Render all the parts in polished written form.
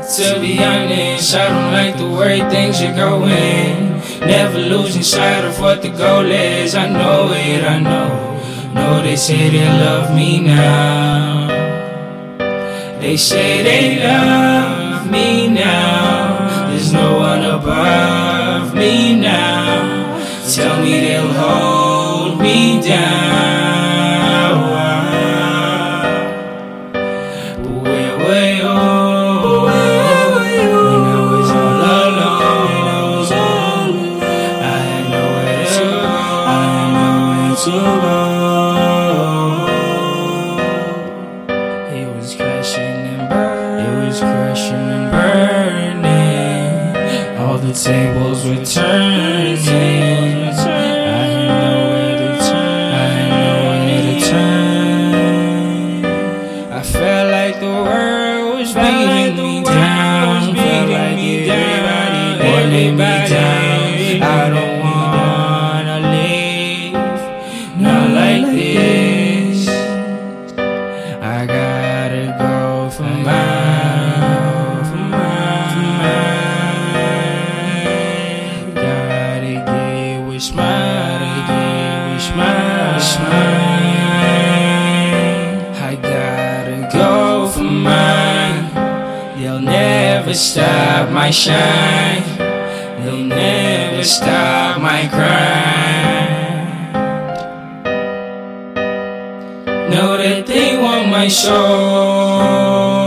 To be honest, I don't like the way things are going. Never losing sight of what the goal is. I know it, I know. No, they say they love me now. They say they love me now. There's no one above me now. Tell me they'll hold me down. But where were you? When I was all alone, I had nowhere to go. I had nowhere to go. It was crashing and burning. It was crashing and burning. All the tables were turning. I felt like the world was beating me down. Felt like everybody wanted me down. I don't wanna live not like this. I gotta go for mine, for mine. Gotta get what's mine, get what's mine. I gotta go for mine. They'll never stop my shine. They'll never stop my grind. Know that they want my soul.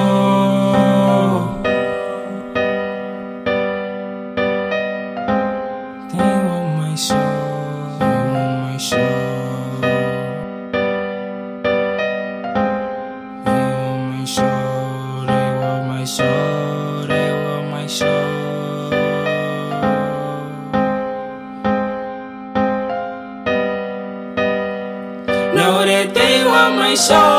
They want my soul. They want my soul. They want my soul, they want my soul. Know that they want my soul.